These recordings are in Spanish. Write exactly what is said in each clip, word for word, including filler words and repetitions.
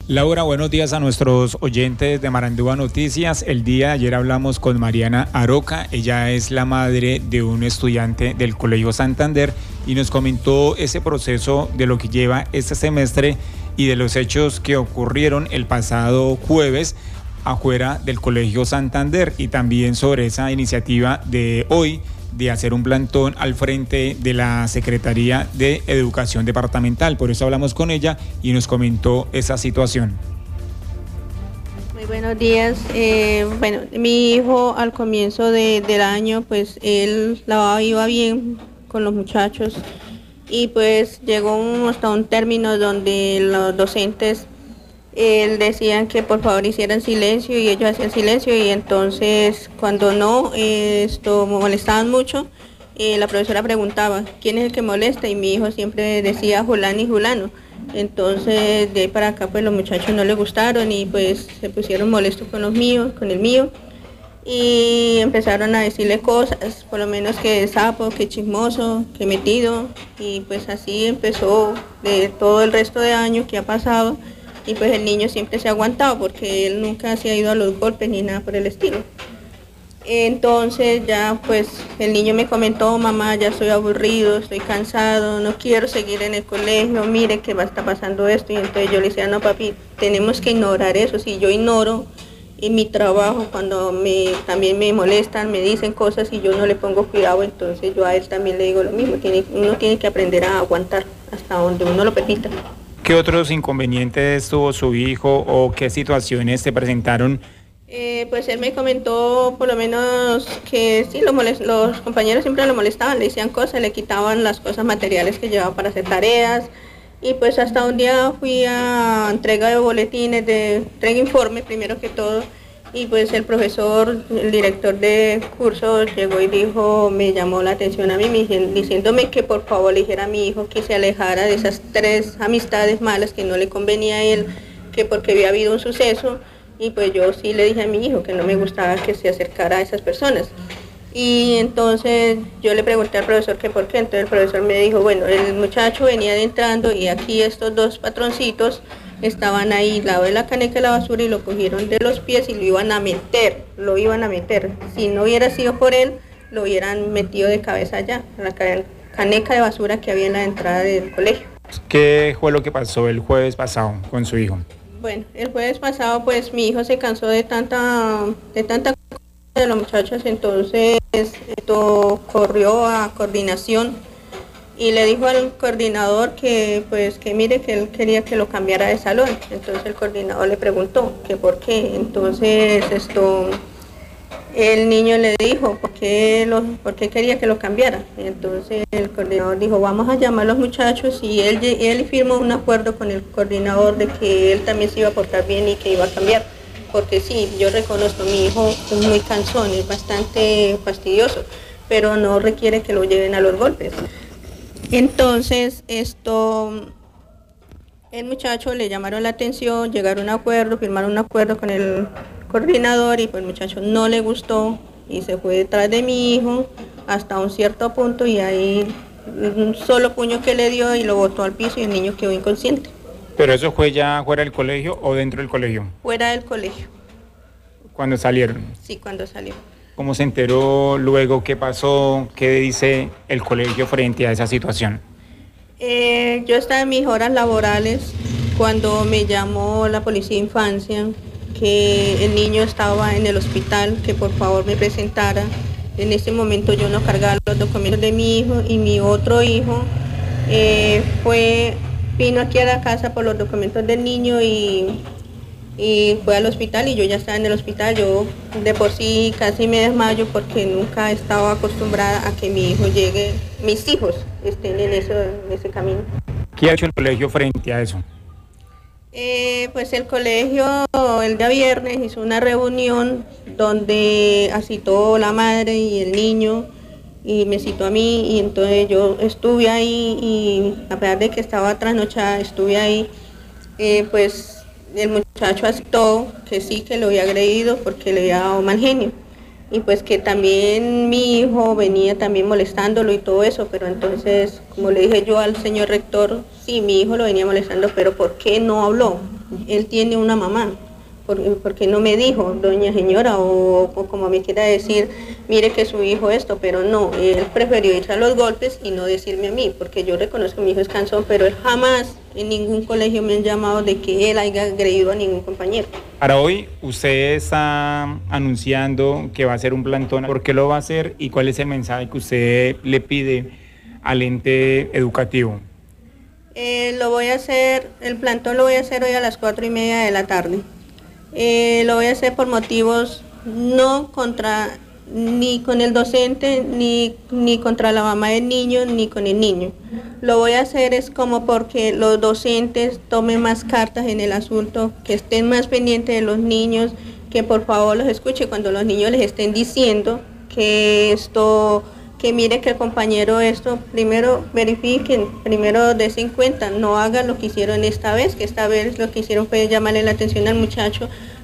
Laura, buenos días a nuestros oyentes de Marandúa Noticias. El día de ayer hablamos con Mariana Aroca, ella es la madre de un estudiante del Colegio Santander y nos comentó ese proceso de lo que lleva este semestre y de los hechos que ocurrieron el pasado jueves afuera del Colegio Santander y también sobre esa iniciativa de hoy de hacer un plantón al frente de la Secretaría de Educación Departamental. Por eso hablamos con ella y nos comentó esa situación. Muy buenos días. Eh, bueno, mi hijo al comienzo de, del año, pues él la iba bien con los muchachos y pues llegó un, hasta un término donde los docentes él decían que por favor hicieran silencio y ellos hacían silencio y entonces cuando no, eh, esto molestaban mucho, eh, la profesora preguntaba ¿quién es el que molesta? Y mi hijo siempre decía Julán y Julano. Entonces de ahí para acá pues los muchachos no les gustaron y pues se pusieron molestos con los míos, con el mío y empezaron a decirle cosas, por lo menos que sapo, que chismoso, que metido y pues así empezó de todo el resto de año que ha pasado. Y pues el niño siempre se ha aguantado porque él nunca se ha ido a los golpes ni nada por el estilo. Entonces ya pues el niño me comentó, mamá, ya estoy aburrido, estoy cansado, no quiero seguir en el colegio, mire que va a estar pasando esto. Y entonces yo le decía, no papi, tenemos que ignorar eso. Si yo ignoro en mi trabajo, cuando me, también me molestan, me dicen cosas y yo no le pongo cuidado, entonces yo a él también le digo lo mismo, tiene, uno tiene que aprender a aguantar hasta donde uno lo permita. ¿Qué otros inconvenientes tuvo su hijo o qué situaciones se presentaron? Eh, pues él me comentó por lo menos que sí, lo molest- los compañeros siempre lo molestaban, le decían cosas, le quitaban las cosas materiales que llevaba para hacer tareas y pues hasta un día fui a entrega de boletines, de entrega informe primero que todo y pues el profesor, el director de curso llegó y dijo, me llamó la atención a mí diciéndome que por favor le dijera a mi hijo que se alejara de esas tres amistades malas que no le convenía a él, que porque había habido un suceso y pues yo sí le dije a mi hijo que no me gustaba que se acercara a esas personas. Y entonces yo le pregunté al profesor que por qué, entonces el profesor me dijo, bueno, el muchacho venía entrando y aquí estos dos patroncitos estaban ahí al lado de la caneca de la basura y lo cogieron de los pies y lo iban a meter, lo iban a meter. Si no hubiera sido por él, lo hubieran metido de cabeza allá, en la caneca de basura que había en la entrada del colegio. ¿Qué fue lo que pasó el jueves pasado con su hijo? Bueno, el jueves pasado pues mi hijo se cansó de tanta, de tanta cosa de los muchachos, entonces esto corrió a coordinación y le dijo al coordinador que pues que mire que él quería que lo cambiara de salón. Entonces el coordinador le preguntó que por qué. Entonces esto el niño le dijo por qué, lo, por qué quería que lo cambiara. Entonces el coordinador dijo, vamos a llamar a los muchachos y él, él firmó un acuerdo con el coordinador de que él también se iba a portar bien y que iba a cambiar. Porque sí, yo reconozco, mi hijo es muy cansón, es bastante fastidioso, pero no requiere que lo lleven a los golpes. Entonces, esto, el muchacho le llamaron la atención, llegaron a un acuerdo, firmaron un acuerdo con el coordinador y pues el muchacho no le gustó y se fue detrás de mi hijo hasta un cierto punto y ahí un solo puño que le dio y lo botó al piso y el niño quedó inconsciente. ¿Pero eso fue ya fuera del colegio o dentro del colegio? Fuera del colegio. ¿Cuándo salieron? Sí, cuando salió. ¿Cómo se enteró luego? ¿Qué pasó? ¿Qué dice el colegio frente a esa situación? Eh, yo estaba en mis horas laborales cuando me llamó la policía de infancia, que el niño estaba en el hospital, que por favor me presentara. En ese momento yo no cargaba los documentos de mi hijo y mi otro hijo eh, fue, vino aquí a la casa por los documentos del niño y... y fue al hospital y yo ya estaba en el hospital. Yo de por sí casi me desmayo porque nunca estaba acostumbrada a que mi hijo llegue, mis hijos estén en, eso, en ese camino. ¿Qué ha hecho el colegio frente a eso? Eh, pues el colegio el día viernes hizo una reunión donde citó la madre y el niño y me citó a mí y entonces yo estuve ahí y a pesar de que estaba trasnochada estuve ahí, eh, pues el muchacho aceptó que sí, que lo había agredido porque le había dado mal genio y pues que también mi hijo venía también molestándolo y todo eso, pero entonces como le dije yo al señor rector, sí, mi hijo lo venía molestando, pero ¿por qué no habló? él tiene una mamá. Porque no me dijo, doña señora, o, o como me quiera decir, mire que su hijo esto, pero no, él prefirió irse a los golpes y no decirme a mí, porque yo reconozco que mi hijo es cansón, pero él jamás en ningún colegio me han llamado de que él haya agredido a ningún compañero. Para hoy, usted está anunciando que va a hacer un plantón. ¿Por qué lo va a hacer y cuál es el mensaje que usted le pide al ente educativo? Eh, lo voy a hacer, el plantón lo voy a hacer hoy a las cuatro y media de la tarde. Eh, lo voy a hacer por motivos no contra ni con el docente, ni, ni contra la mamá del niño, ni con el niño. Lo voy a hacer es como porque los docentes tomen más cartas en el asunto, que estén más pendientes de los niños, que por favor los escuche cuando los niños les estén diciendo que esto, que mire que el compañero esto, primero verifiquen, primero desen cuenta, no hagan lo que hicieron esta vez, que esta vez lo que hicieron fue llamarle la atención al muchacho,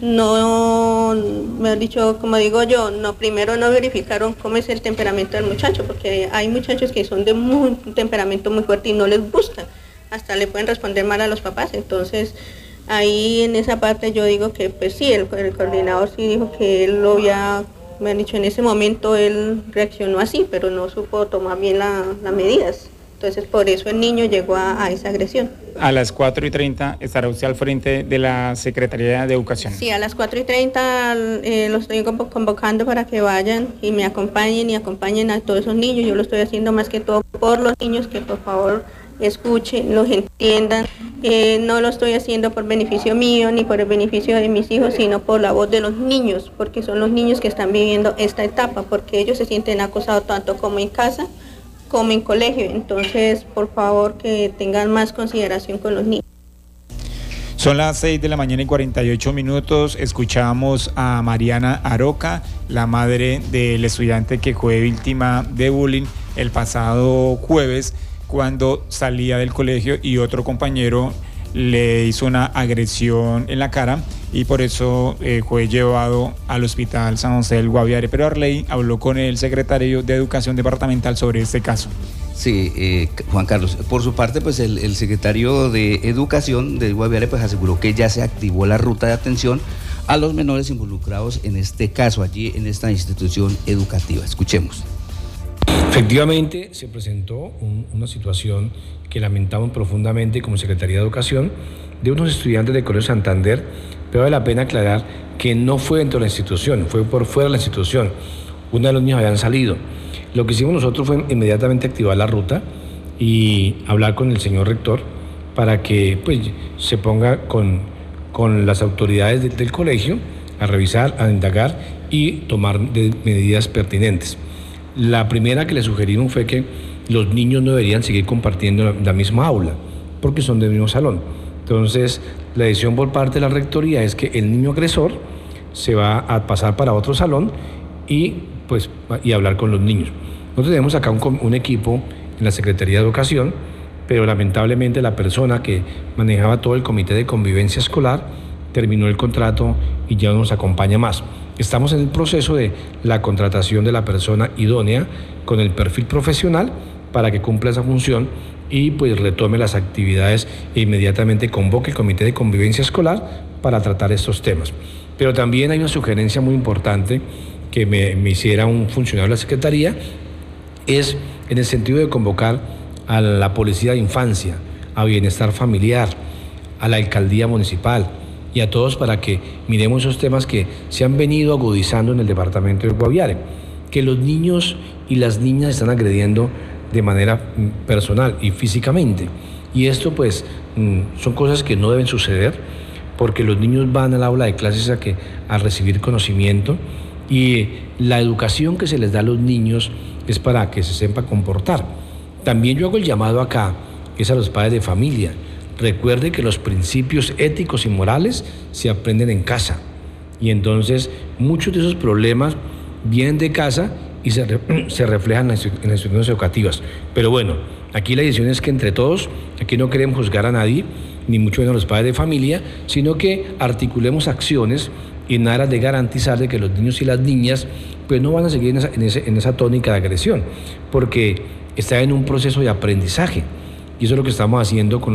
no, me han dicho, como digo yo, no, primero no verificaron cómo es el temperamento del muchacho, porque hay muchachos que son de muy, un temperamento muy fuerte y no les gusta, hasta le pueden responder mal a los papás, entonces ahí en esa parte yo digo que pues sí, el, el coordinador sí dijo que él lo había, me han dicho en ese momento él reaccionó así, pero no supo tomar bien la, las medidas. Entonces por eso el niño llegó a, a esa agresión. A las cuatro y treinta estará usted al frente de la Secretaría de Educación. Sí, a las cuatro y treinta eh, los estoy convocando para que vayan y me acompañen y acompañen a todos esos niños. Yo lo estoy haciendo más que todo por los niños, que por favor escuchen, los entiendan. Eh, no lo estoy haciendo por beneficio mío ni por el beneficio de mis hijos, sino por la voz de los niños, porque son los niños que están viviendo esta etapa, porque ellos se sienten acosados tanto como en casa como en colegio. Entonces, por favor, que tengan más consideración con los niños. Son las seis de la mañana y cuarenta y ocho minutos. Escuchamos a Mariana Aroca, la madre del estudiante que fue víctima de bullying el pasado jueves, cuando salía del colegio y otro compañero le hizo una agresión en la cara y por eso eh, fue llevado al hospital San José del Guaviare. Pero Arley habló con el secretario de Educación Departamental sobre este caso. Sí, eh, Juan Carlos, por su parte, pues el, el secretario de Educación del Guaviare pues aseguró que ya se activó la ruta de atención a los menores involucrados en este caso, allí en esta institución educativa. Escuchemos. Efectivamente, se presentó un, una situación que lamentamos profundamente como Secretaría de Educación de unos estudiantes del Colegio Santander, pero vale la pena aclarar que no fue dentro de la institución, fue por fuera de la institución. Uno de los niños habían salido. Lo que hicimos nosotros fue inmediatamente activar la ruta y hablar con el señor rector para que pues, se ponga con, con las autoridades de, del colegio a revisar, a indagar y tomar de, medidas pertinentes. La primera que le sugerimos fue que los niños no deberían seguir compartiendo la, la misma aula, porque son del mismo salón. Entonces, la decisión por parte de la rectoría es que el niño agresor se va a pasar para otro salón y, pues, y hablar con los niños. Nosotros tenemos acá un, un equipo en la Secretaría de Educación, pero lamentablemente la persona que manejaba todo el comité de convivencia escolar terminó el contrato y ya no nos acompaña más. Estamos en el proceso de la contratación de la persona idónea con el perfil profesional para que cumpla esa función y pues retome las actividades e inmediatamente convoque el comité de convivencia escolar para tratar estos temas. Pero también hay una sugerencia muy importante que me, me hiciera un funcionario de la Secretaría, es en el sentido de convocar a la Policía de Infancia, a Bienestar Familiar, a la Alcaldía Municipal y a todos para que miremos esos temas que se han venido agudizando en el departamento del Guaviare, que los niños y las niñas están agrediendo de manera personal y físicamente. Y esto pues son cosas que no deben suceder porque los niños van al aula de clases a, que, a recibir conocimiento y la educación que se les da a los niños es para que se sepa comportar. También yo hago el llamado acá, que es a los padres de familia. Recuerde que los principios éticos y morales se aprenden en casa y entonces muchos de esos problemas vienen de casa y se, re, se reflejan en las, en las instituciones educativas. Pero bueno, aquí la decisión es que entre todos, aquí no queremos juzgar a nadie, ni mucho menos a los padres de familia, sino que articulemos acciones en aras de garantizar de que los niños y las niñas pues no van a seguir en esa, en ese, en esa tónica de agresión, porque está en un proceso de aprendizaje y eso es lo que estamos haciendo con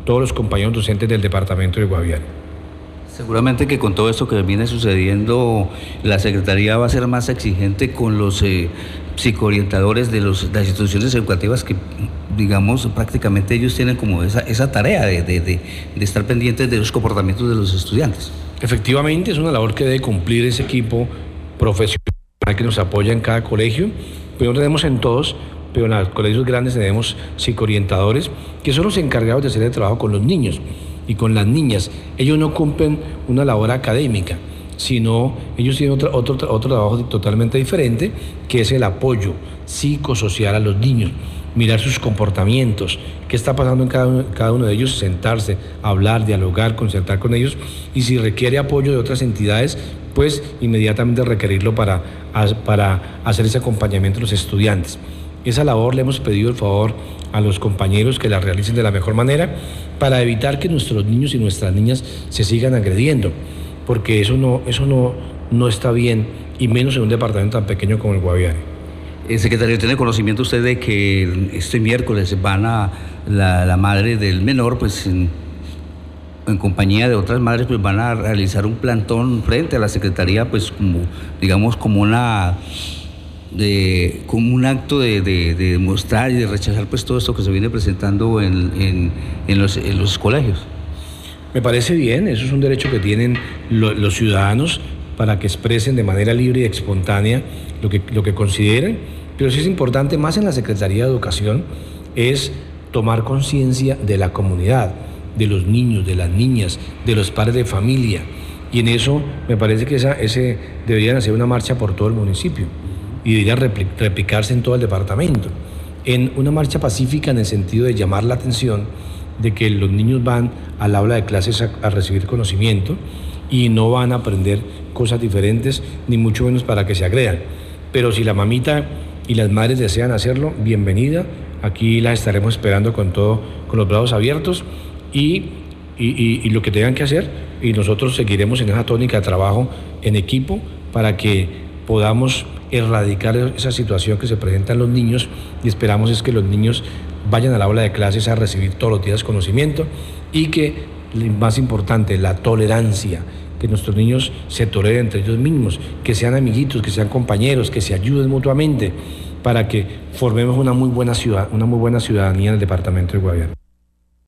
todos los compañeros docentes del departamento de Guaviare. Seguramente que con todo esto que viene sucediendo, la Secretaría va a ser más exigente con los eh, psicoorientadores de, los, de las instituciones educativas que, digamos, prácticamente ellos tienen como esa, esa tarea de, de, de, de estar pendientes de los comportamientos de los estudiantes. Efectivamente, es una labor que debe cumplir ese equipo profesional que nos apoya en cada colegio, pero no tenemos en todos, pero en los colegios grandes tenemos psicoorientadores que son los encargados de hacer el trabajo con los niños y con las niñas. Ellos no cumplen una labor académica, sino ellos tienen otro, otro, otro trabajo totalmente diferente, que es el apoyo psicosocial a los niños, mirar sus comportamientos, qué está pasando en cada uno, cada uno de ellos, sentarse, hablar, dialogar, concertar con ellos, y si requiere apoyo de otras entidades, pues inmediatamente requerirlo para, para hacer ese acompañamiento a los estudiantes. Esa labor le hemos pedido el favor a los compañeros que la realicen de la mejor manera para evitar que nuestros niños y nuestras niñas se sigan agrediendo, porque eso no, eso no, no está bien, y menos en un departamento tan pequeño como el Guaviare. Eh, secretario, ¿tiene conocimiento usted de que este miércoles van a la, la madre del menor, pues en, en compañía de otras madres, pues van a realizar un plantón frente a la Secretaría, pues como, digamos, como una... De, como un acto de, de, de demostrar y de rechazar pues todo esto que se viene presentando en, en, en, los, en los colegios? Me parece bien, eso es un derecho que tienen lo, los ciudadanos para que expresen de manera libre y espontánea lo que, lo que consideren, pero sí es importante, más en la Secretaría de Educación, es tomar conciencia de la comunidad, de los niños, de las niñas, de los padres de familia, y en eso me parece que esa, ese deberían hacer una marcha por todo el municipio y debería replicarse en todo el departamento, en una marcha pacífica en el sentido de llamar la atención de que los niños van al aula de clases a, a recibir conocimiento y no van a aprender cosas diferentes, ni mucho menos para que se agredan. Pero si la mamita y las madres desean hacerlo, bienvenida, aquí las estaremos esperando con todo, con los brazos abiertos y, y, y, y lo que tengan que hacer, y nosotros seguiremos en esa tónica de trabajo en equipo para que podamos erradicar esa situación que se presenta en los niños, y esperamos es que los niños vayan al aula de clases a recibir todos los días conocimiento, y que, más importante, la tolerancia, que nuestros niños se toleren entre ellos mismos, que sean amiguitos, que sean compañeros, que se ayuden mutuamente, para que formemos una muy buena ciudad, una muy buena ciudadanía en el departamento de Guaviare.